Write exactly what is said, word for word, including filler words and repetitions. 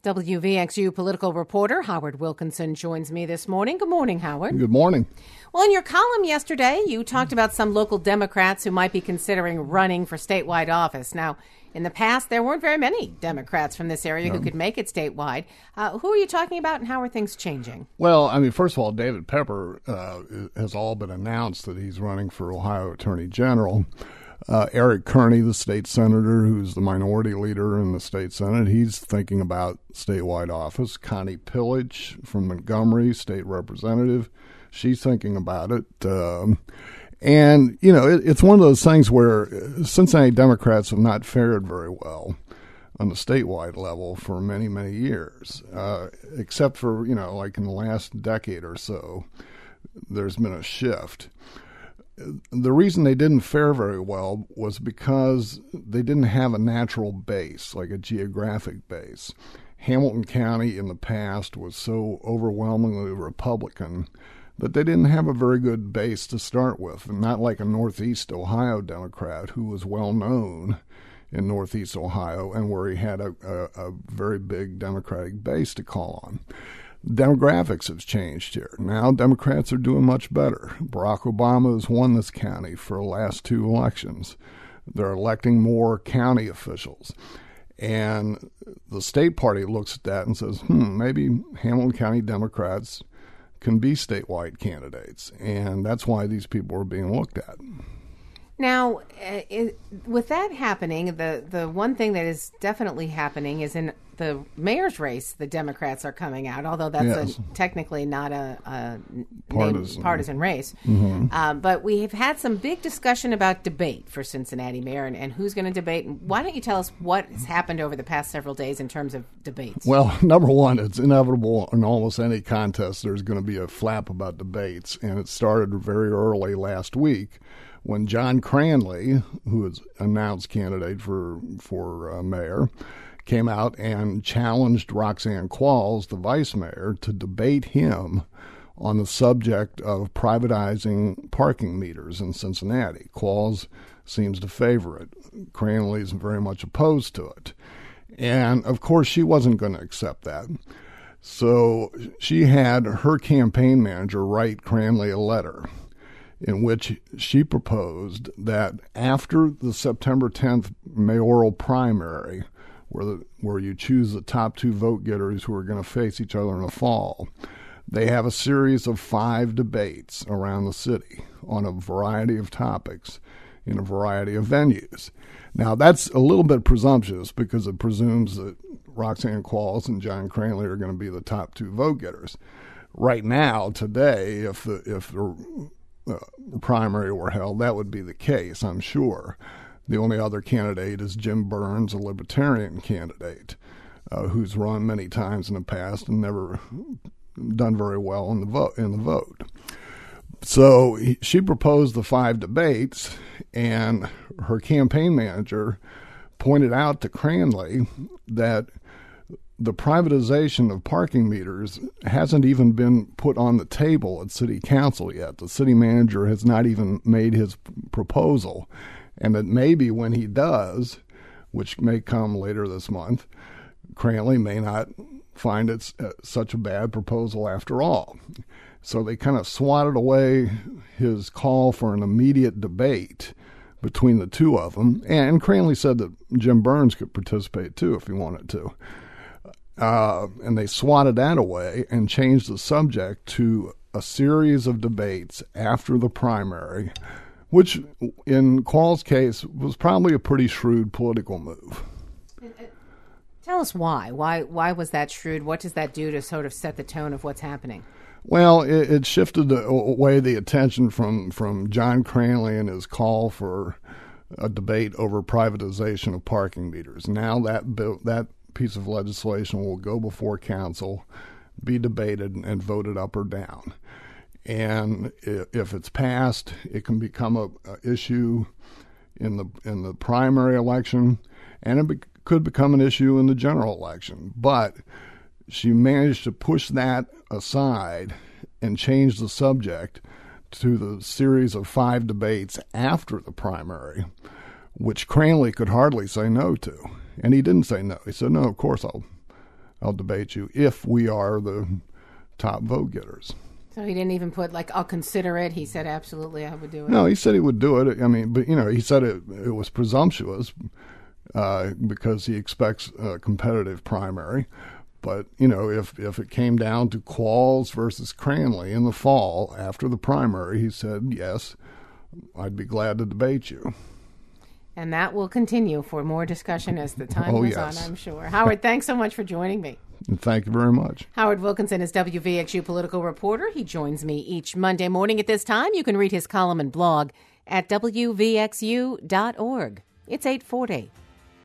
W V X U political reporter Howard Wilkinson joins me this morning. Good morning, Howard. Good morning. Well, in your column yesterday, you talked about some local Democrats who might be considering running for statewide office. Now, in the past, there weren't very many Democrats from this area no. who could make it statewide. Uh, who are you talking about, and how are things changing? Well, I mean, first of all, David Pepper uh, has all but announced that he's running for Ohio Attorney General. Uh, Eric Kearney, the state senator, who's the minority leader in the state senate, he's thinking about statewide office. Connie Pillage from Montgomery, state representative, she's thinking about it. Um, and, you know, it, it's one of those things where Cincinnati Democrats have not fared very well on the statewide level for many, many years, uh, except for, you know, like in the last decade or so, there's been a shift. The reason they didn't fare very well was because they didn't have a natural base, like a geographic base. Hamilton County in the past was so overwhelmingly Republican that they didn't have a very good base to start with, and not like a Northeast Ohio Democrat who was well known in Northeast Ohio and where he had a, a, a very big Democratic base to call on. Demographics have changed here. Now Democrats are doing much better. Barack Obama has won this county for the last two elections. They're electing more county officials. And the state party looks at that and says, hmm, maybe Hamilton County Democrats can be statewide candidates. And that's why these people are being looked at. Now, uh, it, with that happening, the, the one thing that is definitely happening is in the mayor's race, the Democrats are coming out, although that's yes. a, technically not a, a partisan. partisan race. Mm-hmm. Uh, but we have had some big discussion about debate for Cincinnati mayor and, and who's going to debate. Why don't you tell us what has happened over the past several days in terms of debates? Well, number one, it's inevitable in almost any contest there's going to be a flap about debates, and it started very early last week when John Cranley, who was announced candidate for for uh, mayor, came out and challenged Roxanne Qualls, the vice mayor, to debate him on the subject of privatizing parking meters in Cincinnati. Qualls seems to favor it. Cranley is very much opposed to it. And, of course, she wasn't going to accept that. So she had her campaign manager write Cranley a letter in which she proposed that after the September tenth mayoral primary, where the, where you choose the top two vote-getters who are going to face each other in the fall, they have a series of five debates around the city on a variety of topics in a variety of venues. Now, that's a little bit presumptuous because it presumes that Roxanne Qualls and John Cranley are going to be the top two vote-getters. Right now, today, if the if the Uh, primary were held, that would be the case, I'm sure. The only other candidate is Jim Burns, a libertarian candidate, uh, who's run many times in the past and never done very well in the vote. In the vote. So he, she proposed the five debates, and her campaign manager pointed out to Cranley that the privatization of parking meters hasn't even been put on the table at city council yet. The city manager has not even made his proposal. And that maybe when he does, which may come later this month, Cranley may not find it such a bad proposal after all. So they kind of swatted away his call for an immediate debate between the two of them. And Cranley said that Jim Burns could participate too if he wanted to. Uh, and they swatted that away and changed the subject to a series of debates after the primary, which in Qualls' case was probably a pretty shrewd political move. Tell us why. Why why was that shrewd? What does that do to sort of set the tone of what's happening? Well, it, it shifted away the attention from, from John Cranley and his call for a debate over privatization of parking meters. Now that bill, that piece of legislation will go before council, be debated, and voted up or down. And if it's passed, it can become a, a issue in the in the primary election, and it be, could become an issue in the general election. But she managed to push that aside and change the subject to the series of five debates after the primary, which Cranley could hardly say no to. And he didn't say no. He said, no, of course I'll I'll debate you if we are the top vote getters. So he didn't even put, like, I'll consider it. He said, absolutely, I would do it. No, he said he would do it. I mean, but, you know, he said it, it was presumptuous uh, because he expects a competitive primary. But, you know, if, if it came down to Qualls versus Cranley in the fall after the primary, he said, yes, I'd be glad to debate you. And that will continue for more discussion as the time oh, goes yes. on, I'm sure. Howard, thanks so much for joining me. And thank you very much. Howard Wilkinson is W V X U political reporter. He joins me each Monday morning at this time. You can read his column and blog at W V X U dot org. It's eight forty.